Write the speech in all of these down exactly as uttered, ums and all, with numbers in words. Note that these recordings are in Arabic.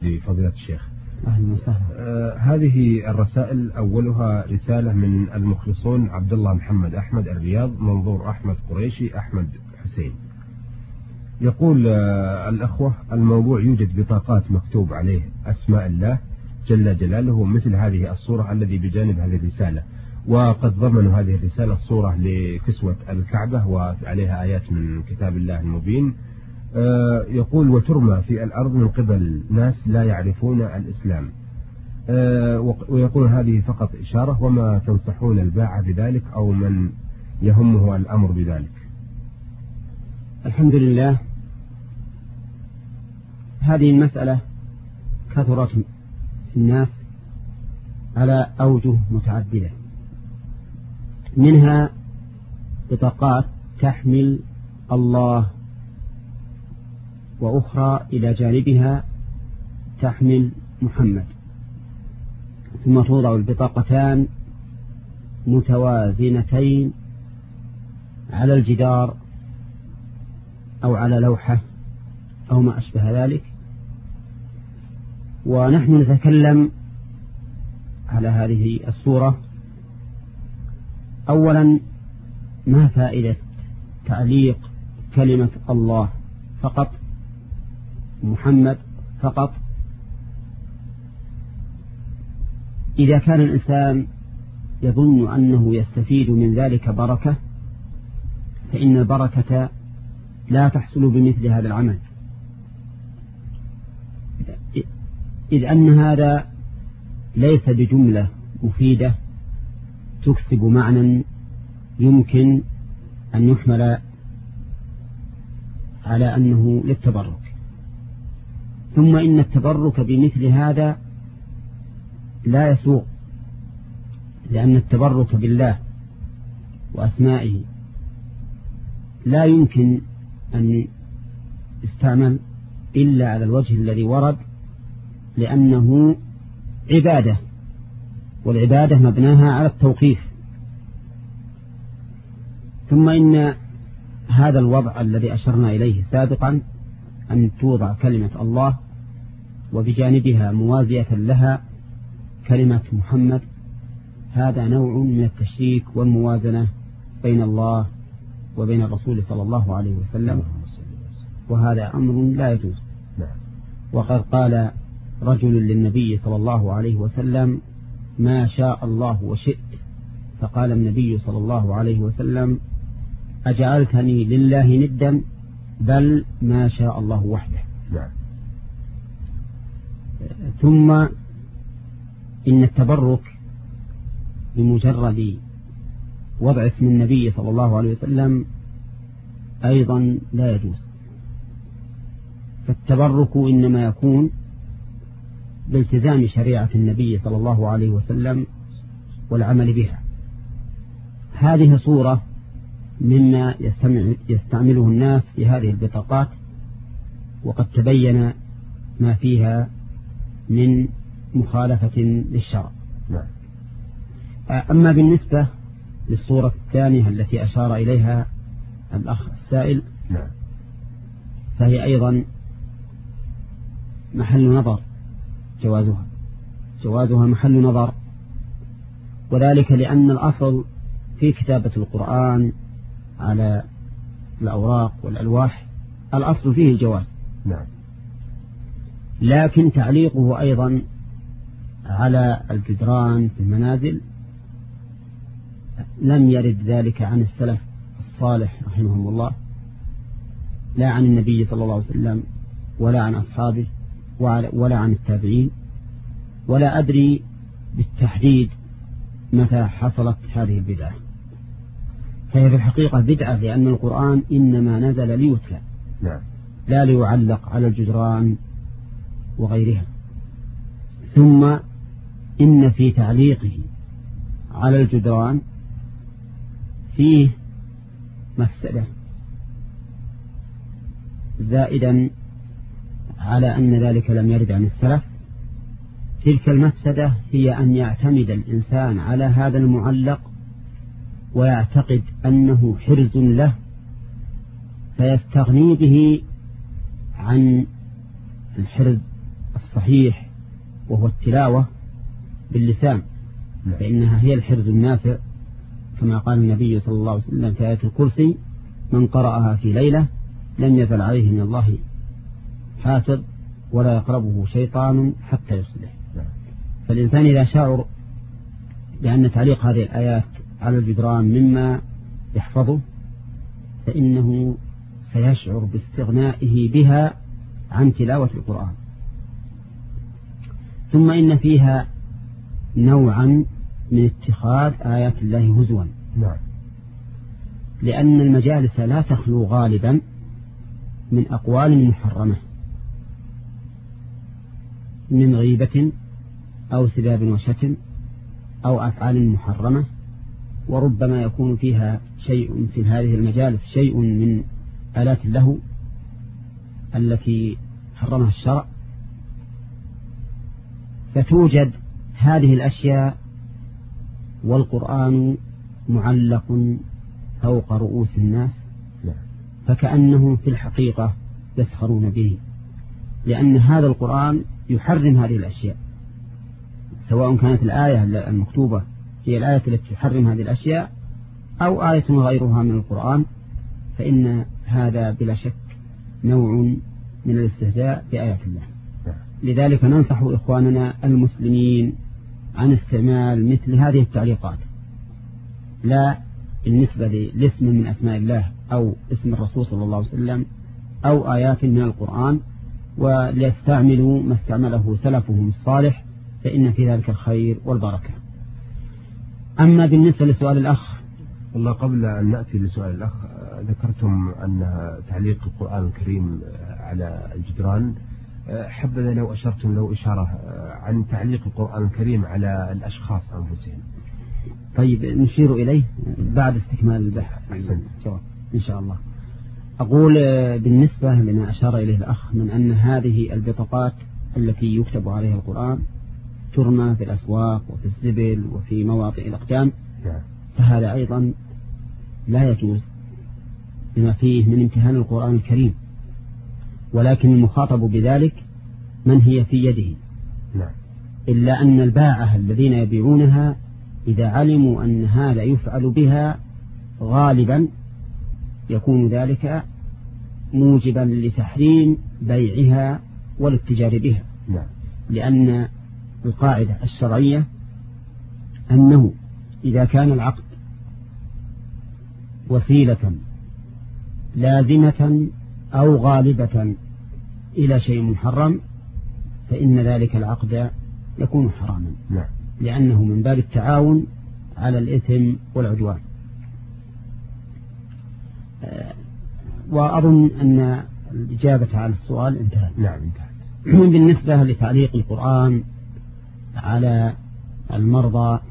بفضيلة الشيخ. أهلا وسهلا. آه هذه الرسائل أولها رسالة من المخلصون عبد الله محمد أحمد الرياض، منظور أحمد قريشي أحمد حسين. يقول آه الأخوة: الموضوع يوجد بطاقات مكتوب عليه أسماء الله جل جلاله مثل هذه الصورة الذي بجانب هذه الرسالة، وقد ضمنوا هذه الرسالة الصورة لكسوة الكعبة وعليها آيات من كتاب الله المبين. آه يقول: وترمى في الأرض من قبل ناس لا يعرفون الإسلام. آه ويقول: هذه فقط إشارة، وما تنصحون الباعة بذلك أو من يهمه الأمر بذلك؟ الحمد لله. هذه المسألة كثرت في الناس على أوجه متعددة، منها بطاقات تحمل الله، وأخرى إلى جانبها تحمل محمد، ثم توضع البطاقتان متوازنتين على الجدار أو على لوحة أو ما أشبه ذلك. ونحن نتكلم على هذه الصورة. أولا، ما فائدة تعليق كلمة الله فقط، محمد فقط، إذا كان الإنسان يظن أنه يستفيد من ذلك بركة، فإن البركة لا تحصل بمثل هذا العمل، إذ أن هذا ليس بجملة مفيدة تكسب معنى يمكن أن يحمل على أنه للتبرك. ثم إن التبرك بمثل هذا لا يسوق، لأن التبرك بالله وأسمائه لا يمكن أن يستعمل إلا على الوجه الذي ورد، لأنه عبادة، والعبادة مبناها على التوقيف. ثم إن هذا الوضع الذي أشرنا إليه سابقا، أن توضع كلمة الله وبجانبها موازية لها كلمة محمد، هذا نوع من التشريك والموازنة بين الله وبين الرسول صلى الله عليه وسلم، وهذا أمر لا يجوز. وقد قال رجل للنبي صلى الله عليه وسلم: ما شاء الله وشئت. فقال النبي صلى الله عليه وسلم: أجعلتني لله ندا؟ بل ما شاء الله وحده. ثم إن التبرك بمجرد وضع اسم النبي صلى الله عليه وسلم أيضا لا يجوز، فالتبرك إنما يكون بالتزام شريعة النبي صلى الله عليه وسلم والعمل بها. هذه صورة مما يستعمله الناس في هذه البطاقات، وقد تبين ما فيها من مخالفة للشرع. أما بالنسبة للصورة الثانية التي أشار إليها الأخ السائل، فهي أيضا محل نظر، جوازها جوازها محل نظر، وذلك لأن الأصل في كتابة القرآن على الأوراق والألواح الأصل فيه الجواز، لكن تعليقه أيضا على الجدران في المنازل لم يرد ذلك عن السلف الصالح رحمهم الله، لا عن النبي صلى الله عليه وسلم ولا عن أصحابه ولا عن التابعين، ولا أدري بالتحديد متى حصلت هذه البدعة. فهي في الحقيقة بدعة، لأن القرآن إنما نزل ليتلى لا ليعلق على الجدران وغيرها. ثم إن في تعليقه على الجدران فيه مفسدة زائدا على أن ذلك لم يرد عن السلف. تلك المفسدة هي أن يعتمد الإنسان على هذا المعلق ويعتقد أنه حرز له، فيستغني به عن الحرز الصحيح وهو التلاوة باللسان، فإنها هي الحرز النافع، كما قال النبي صلى الله عليه وسلم في آية الكرسي: من قرأها في ليلة لم يزل عليه من الله حافظ ولا يقربه شيطان حتى يصلح. فالإنسان إذا شعر بأن تعليق هذه الآيات على الجدران مما يحفظه فإنه سيشعر باستغنائه بها عن تلاوة القرآن. ثم إن فيها نوعا من اتخاذ آيات الله هزوا، نعم، لأن المجالس لا تخلو غالبا من أقوال محرمة من غيبة أو سباب وشتم أو أفعال محرمة، وربما يكون فيها شيء في هذه المجالس شيء من آلات اللهو التي حرمها الشرع، فتوجد هذه الأشياء والقرآن معلق فوق رؤوس الناس، فكأنهم في الحقيقة يسخرون به، لأن هذا القرآن يحرم هذه الأشياء، سواء كانت الآية المكتوبة هي الآية التي تحرم هذه الأشياء أو آية غيرها من القرآن، فإن هذا بلا شك نوع من الاستهزاء بآيات الله. لذلك ننصح إخواننا المسلمين عن استعمال مثل هذه التعليقات، لا بالنسبة لاسم من أسماء الله أو اسم الرسول صلى الله عليه وسلم أو آيات من القرآن، وليستعملوا ما استعمله سلفهم الصالح، فإن في ذلك الخير والبركة. أما بالنسبة لسؤال الأخ، والله قبل أن نأتي لسؤال الأخ، ذكرتم أن تعليق القرآن الكريم على الجدران، حبذا لو أشرتم لو إشارة عن تعليق القرآن الكريم على الأشخاص أنفسهم. طيب نشير إليه بعد استكمال البحث إن شاء الله. أقول بالنسبة لما أشار إليه الأخ من أن هذه البطاقات التي يكتب عليها القرآن ترمى في الأسواق وفي الزبل وفي مواطئ الأقدام، فهذا أيضا لا يجوز لما فيه من امتهان القرآن الكريم، ولكن المخاطب بذلك من هي في يده، إلا أن الباعة الذين يبيعونها إذا علموا أن هذا يفعل بها غالبا يكون ذلك موجبا لتحريم بيعها والاتجار بها، لأن القاعدة الشرعية أنه إذا كان العقد وسيلة لازمة أو غالبة إلى شيء محرم فإن ذلك العقد يكون حراما، لأنه من باب التعاون على الإثم والعدوان. وأظن أن الإجابة على السؤال انتهت. نعم انتهت. بالنسبة لتعليق القرآن على المرضى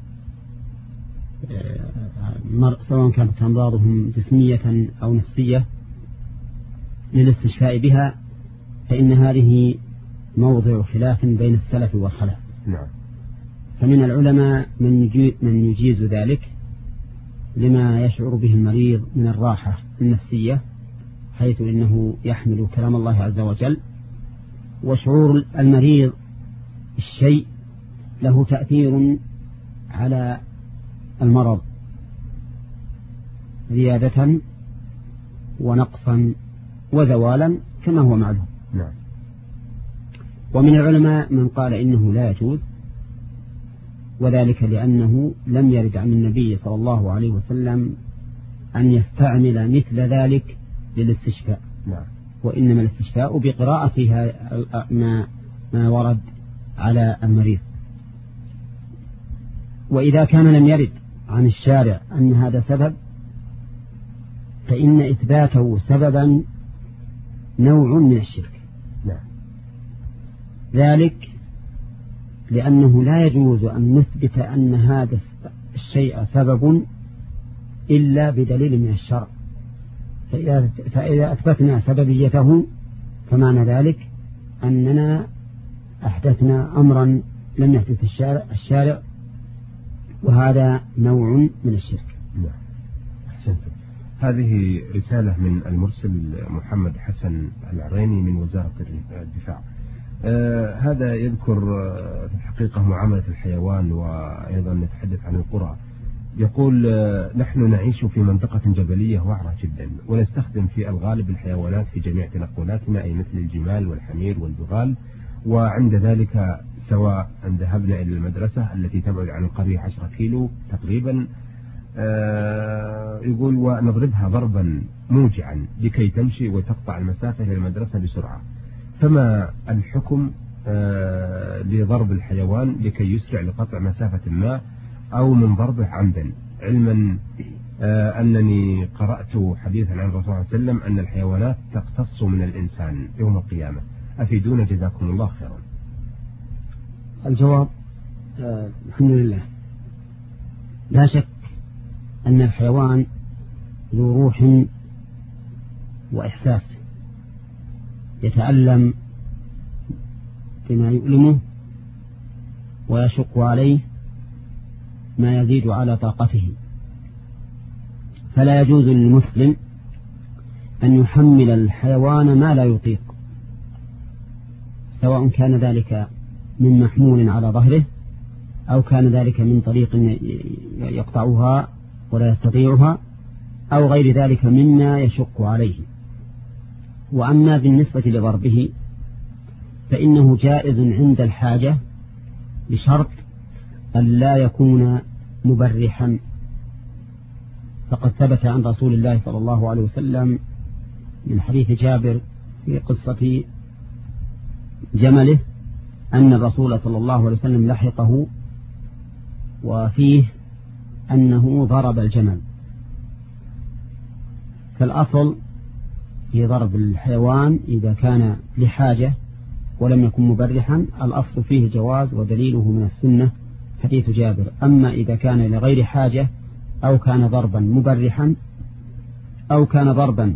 سواء كانت أمراضهم جسمية أو نفسية للاستشفاء بها، فإن هذه موضع خلاف بين السلف والخلف. نعم. فمن العلماء من يجيز ذلك لما يشعر به المريض من الراحة النفسية، حيث إنه يحمل كلام الله عز وجل، وشعور المريض الشيء له تأثير على المرض زيادة ونقصا وزوالا كما هو معلوم. نعم. ومن العلماء من قال إنه لا يجوز، وذلك لأنه لم يرد عن النبي صلى الله عليه وسلم أن يستعمل مثل ذلك للاستشفاء. نعم. وإنما الاستشفاء بقراءتها ما, ما ورد على المريض. وإذا كان لم يرد عن الشارع أن هذا سبب، فإن إثباته سببا نوع من الشرك. نعم. ذلك لأنه لا يجوز أن نثبت أن هذا الشيء سبب إلا بدليل من الشرع، فإذا, فإذا أثبتنا سببيته فمعنى ذلك أننا أحدثنا أمرا لم يحدث الشارع, الشارع وهذا نوع من الشرك. نعم. أحسنت. هذه رسالة من المرسل محمد حسن العريني من وزارة الدفاع. آه هذا يذكر آه في الحقيقة معاملة الحيوان، وأيضا نتحدث عن القرى. يقول آه نحن نعيش في منطقة جبلية وعرة جدا، ونستخدم في الغالب الحيوانات في جميع تنقلاتنا، أي مثل الجمال والحمير والبغال. وعند ذلك سواء أن ذهبنا إلى المدرسة التي تبعد عن القرية عشرة كيلو تقريبا، آه يقول ونضربها ضربا موجعا لكي تمشي وتقطع المسافة إلى المدرسة بسرعة. فما الحكم آه لضرب الحيوان لكي يسرع لقطع مسافة ما، أو من ضربه عمدا، علما آه أنني قرأت حديثا عن الرسول صلى الله عليه وسلم أن الحيوانات تقتص من الإنسان يوم القيامة. أفيدونا جزاكم الله خيرا. الجواب آه الحمد لله. لا شك أن الحيوان ذو روح وإحساس، يتألم بما يؤلمه ويشق عليه ما يزيد على طاقته، فلا يجوز للمسلم أن يحمل الحيوان ما لا يطيق، سواء كان ذلك من محمول على ظهره أو كان ذلك من طريق يقطعها ولا يستطيعها أو غير ذلك مما يشق عليه. وأما بالنسبة لضربه فإنه جائز عند الحاجة بشرط أن لا يكون مبرحا، فقد ثبت عن رسول الله صلى الله عليه وسلم من حديث جابر في قصة جمله أن الرسول صلى الله عليه وسلم لحقه وفيه أنه ضرب الجمل. فالأصل في ضرب الحيوان إذا كان لحاجة ولم يكن مبرحا الأصل فيه جواز، ودليله من السنة حديث جابر. أما إذا كان لغير حاجة أو كان ضربا مبرحا أو كان ضربا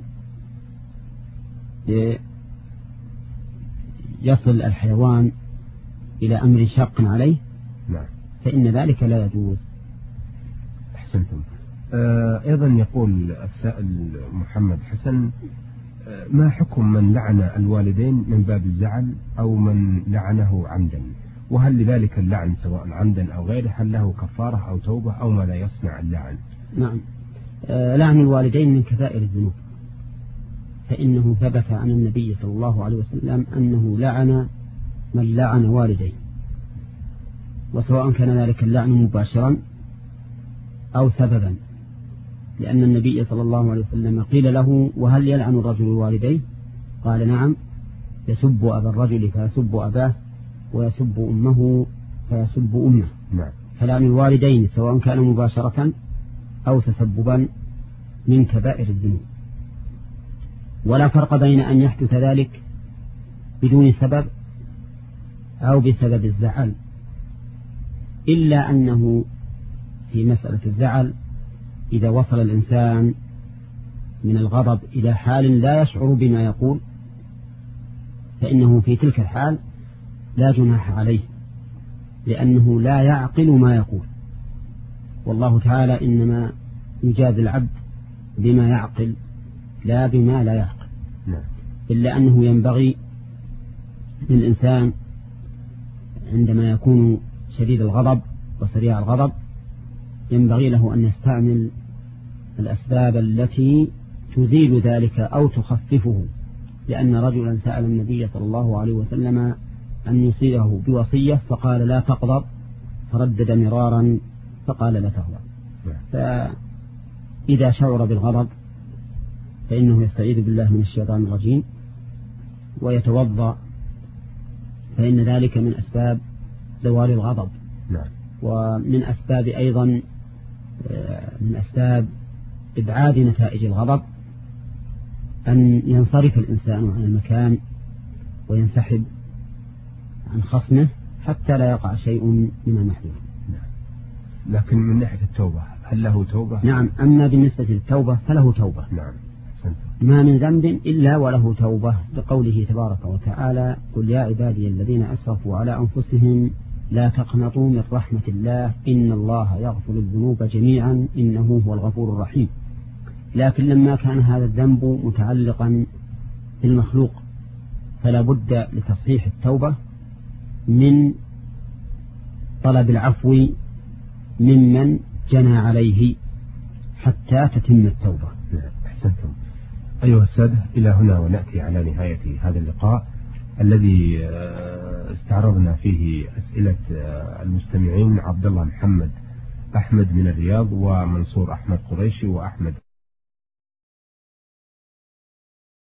يصل الحيوان إلى أمر شاق عليه فإن ذلك لا يجوز. أحسنتم. آه أيضا يقول السائل محمد حسن: آه ما حكم من لعن الوالدين من باب الزعل أو من لعنه عمدا؟ وهل لذلك اللعن سواء عمدا أو غيره هل له كفارة أو توبة أو ما لا يصنع اللعن؟ نعم. آه لعن الوالدين من كبائر الذنوب، فإنه ثبت عن النبي صلى الله عليه وسلم أنه لعن من لعن والديه، وسواء كان ذلك اللعن مباشرا أو سببا، لأن النبي صلى الله عليه وسلم قيل له: وهل يلعن الرجل والديه؟ قال: نعم، يسب أبا الرجل فيسب أباه ويسب أمه فيسب أمه. نعم. فلعن الوالدين سواء كان مباشرة أو تسببا من كبائر الذنوب، ولا فرق بين أن يحدث ذلك بدون سبب أو بسبب الزعل، إلا أنه في مسألة الزعل إذا وصل الإنسان من الغضب إلى حال لا يشعر بما يقول فإنه في تلك الحال لا جناح عليه، لأنه لا يعقل ما يقول، والله تعالى إنما يجازي العبد بما يعقل لا بما لا يعقل. إلا أنه ينبغي للإنسان عندما يكون شديد الغضب وسريع الغضب ينبغي له أن يستعمل الأسباب التي تزيل ذلك أو تخففه، لأن رجلا سأل النبي صلى الله عليه وسلم أن يصيبه بوصية فقال: لا تغضب، فردد مرارا فقال: لا تغضب. فإذا شعر بالغضب فإنه يستعيذ بالله من الشيطان الرجيم ويتوضأ، فإن ذلك من أسباب زوال الغضب. نعم. ومن أسباب أيضا من أسباب إبعاد نتائج الغضب أن ينصرف الإنسان عن المكان وينسحب عن خصمه حتى لا يقع شيء من المحذور. نعم. لكن من ناحية التوبة هل له توبة؟ نعم. أما بالنسبة للتوبة فله توبة. نعم. ما من ذنب إلا وله توبة، لقوله تبارك وتعالى: قل يا عبادي الذين أسرفوا على أنفسهم لا تقنطوا من رحمة الله إن الله يغفر الذنوب جميعا إنه هو الغفور الرحيم. لكن لما كان هذا الذنب متعلقا بالمخلوق فلا بد لتصحيح التوبة من طلب العفو ممن جنى عليه حتى تتم التوبة. أحسنتم. أيها السادة، إلى هنا ونأتي على نهاية هذا اللقاء الذي استعرضنا فيه أسئلة المستمعين عبد الله محمد أحمد من الرياض، ومنصور أحمد قريشي، وأحمد